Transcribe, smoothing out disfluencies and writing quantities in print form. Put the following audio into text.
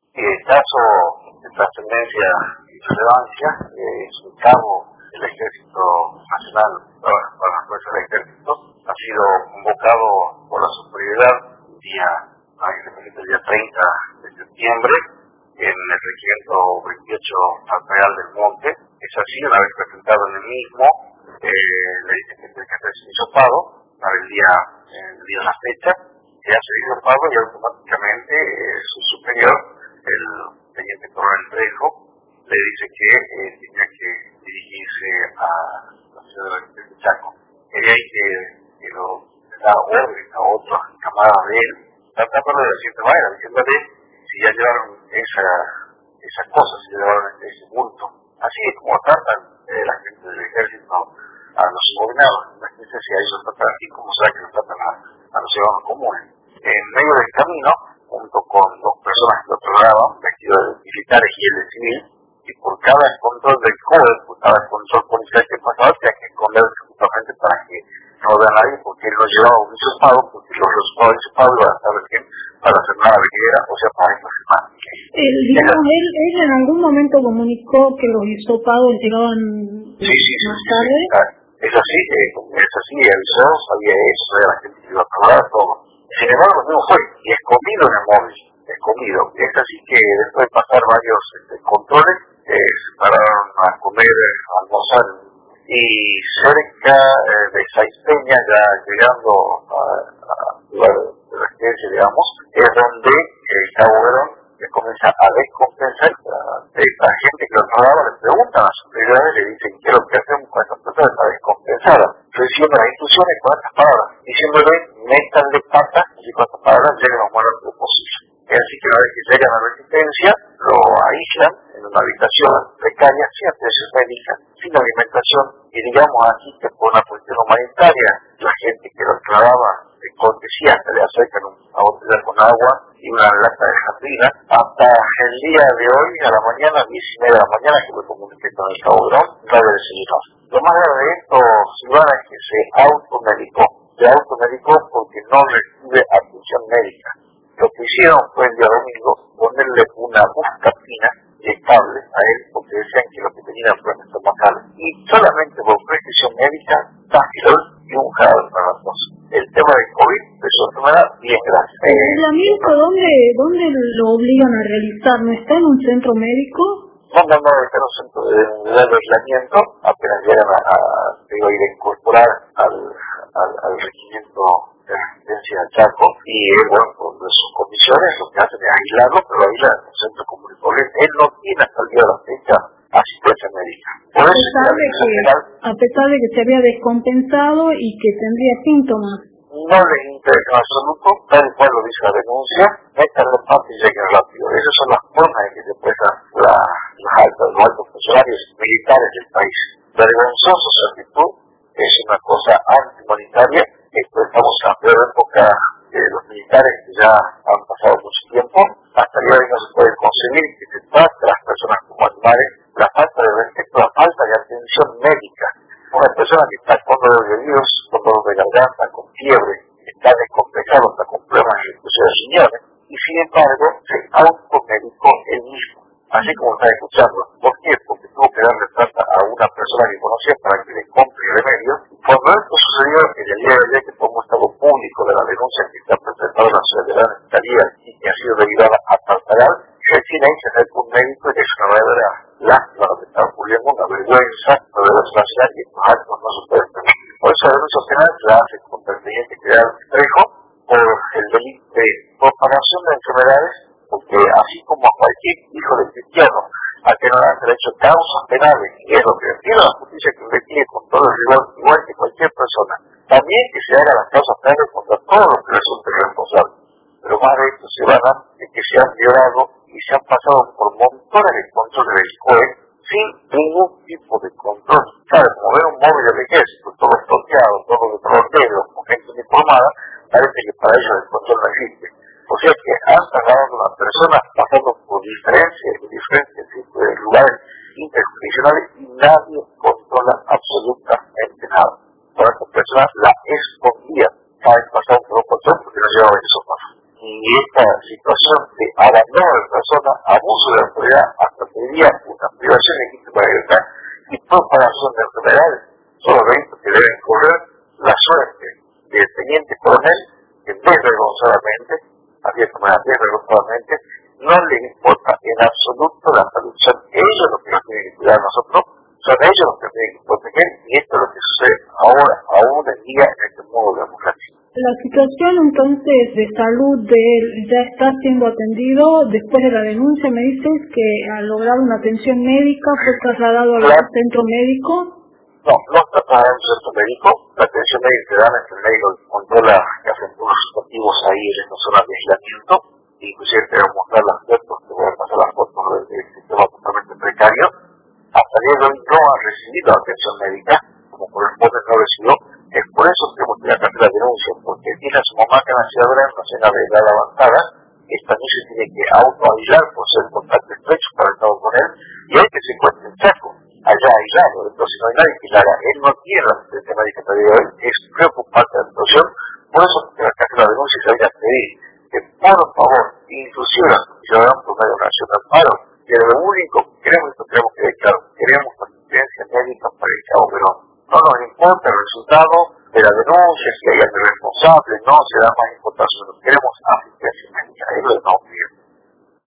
El caso de trascendencia y relevancia es un cabo del Ejército Nacional, para las fuerzas del Ejército, ha sido convocado por la superioridad el día 30 de septiembre en el regimiento 28 Real del Monte. Es así, una vez presentado en el mismo, le dice que tiene que hacerse hisopado para el día de la fecha, que hace el hisopado y automáticamente su superior, el teniente coronel Trejo, le dice que tenía que dirigirse a la ciudad de Chaco. Y ahí que lo da orden a otros camaradas de él, tratándole de cierta manera, diciéndole si ya llevaron esas cosas, si llevaron ese bulto. Así es como tratan la gente del ejército a los subordinados. Imagínense si a ellos los tratan así, como será que los tratan a los ciudadanos comunes. En medio del camino, junto con dos personas que lo trasladaban, vestidos de militares y el de civil, y por cada control del COE, por cada control policial que pasaba, tenía que esconderse justamente para que no vea a nadie, porque él no llevaba un hisopado, porque los resultados del hisopado iban a estar bien para hacer nada veguera, o sea, para esta semana. Él en algún momento comunicó que los hisopados llegaban más tarde. Es así, avisó, sabía eso, sabía la gente que iba a probar todo. Sin embargo, no fue, y escondido en el móvil, escondido. Es así que después de pasar varios controles, se pararon a comer, a almorzar, y cerca de Saipeña, ya llegando al lugar de residencia, digamos, es donde el cabo Verón le comienza a descompensar. La gente que lo trabajaba le preguntan a sus autoridades, le dicen qué es lo que hacemos con esta persona para descompensarla, recibiendo las instrucciones con estas palabras, diciéndole métanle patas y con estas palabras lleguen lo más rápido posible. Es así que una vez que llegan a la resistencia, lo aíslan en una habitación precaria, sin atención médica, sin alimentación, y digamos así que por una cuestión humanitaria, la gente que lo clavaba de cortesía se le acercan una botella con agua y una lata de jardina, hasta el día de hoy, a la mañana, 10:30 de la mañana, que me comuniqué con el cabo Verón, no debe seguirnos. Lo más grave de esto, Silvana, es que se automedicó porque no recibe atención médica. Lo que hicieron fue el día domingo ponerle una buscapina estable a él, porque decían que lo que tenía eran problemas estomacales, y solamente por prescripción médica, Tafirol y un jarabe para la tos. El tema del COVID, de su enfermedad, bien, gracias. ¿El aislamiento dónde lo obligan a realizar? ¿No está en un centro médico? No, está en un centro de aislamiento, apenas llegan a ir a incorporar al regimiento de resistencia al Chaco, y bueno, por sus condiciones lo que hacen es aislarlo, pero aislan en un centro común y corriente. Él no tiene hasta el día de la fecha asistencia médica. Por eso a pesar de que se había descompensado y que tendría síntomas. No les interesa en absoluto, tal cual lo dice la denuncia, métanle patas y lleguen rápido. Esas son las formas en que se expresan los altos funcionarios militares del país. Vergonzosa su actitud, es una cosa antihumanitaria. Estamos en la peor época de los militares, que ya han pasado mucho tiempo. Hasta el día de hoy no se puede concebir que se trate a las personas como animales. La falta de respeto, la falta de atención médica. Una persona que está con dolor de oídos, con dolor de garganta, con fiebre, está descompensado, está con problemas incluso de riñones, y sin embargo se automedicó él mismo, así como está escuchando. ¿Por qué? Porque tuvo que darle plata a una persona que conocía para que le compre remedios. Cuando esto sucedió en el día de ayer, que fue un estado público de la denuncia que está presentado en la ciudad de la Fiscalía y que ha sido derivada a Tartagal, recién ahí se acerca un médico y es una verdadera lástima lo que está ocurriendo, una vergüenza nacional, y estos actos no se pueden permitir. Por eso la denuncia penal se la hace contra el teniente general Trejo por el delito de propagación de enfermedades, porque así como a cualquier hijo de cristiano a que no le han hecho causas penales, y es lo que pide la justicia, que investigue con todo el rigor, igual que cualquier persona, también que se haga las causas penales contra todos los que resulten responsables. Pero más de esto se van a que se han violado y se han pasado por montones de controles del COE sin ningún tipo de control. ¿Sabes? Como ver un móvil del ejército, todo bloqueado, todo de color negro, con gente uniformada, parece que para ellos el control no existe. O sea que han tardado a las personas pasando por diferentes lugares interjurisdiccionales y nadie controla absolutamente nada. Por estas personas la escondían. ¿Sabes? Pasaron por un control porque no llevaban esos pasos. Y esta situación de abandono de personas, abuso de autoridad, hasta pedía una privación legítima de libertad y propagación de enfermedades, son los delitos que deben correr la suerte del teniente coronel, que desvergonzadamente, no les importa en absoluto la salud. Son ellos los que nos tienen que cuidar a nosotros, son ellos los que nos tienen que proteger, y esto es lo que sucede ahora, aún en día, en este modo democrático. La situación entonces de salud de él ya está siendo atendido después de la denuncia, me dices que al lograr una atención médica fue trasladado al centro médico. No está trasladado al centro médico, la atención médica se da en el médico controla que hacen unos operativos ahí en esta zona de aislamiento, inclusive te voy a mostrar las fotos, te voy a pasar las fotos del sistema totalmente precario. Hasta el día de hoy no ha recibido atención médica, como corresponde no recibió. Es por eso que hemos tenido que hacer la denuncia, porque tiene a su mamá que nació en una zona de edad avanzada. Esta niña se tiene que autoaislar por ser contacto estrecho para el estado con él, y hay que se encuentre en Chaco, allá aislado. Entonces no hay nadie que la haga. Él no tiene la asistencia médica hasta el día de hoy, es preocupante la situación. Por eso que la que hacer la denuncia se había pedido que por favor, inclusive a los ciudadanos por medio nacional paro, que lo único que queremos, esto tenemos que declarar, queremos asistencia médica para el Chavo Perón. No nos importa el resultado de la denuncia, si hay alguien responsable, no se da más importancia, queremos asistencia médica, es lo que estamos pidiendo.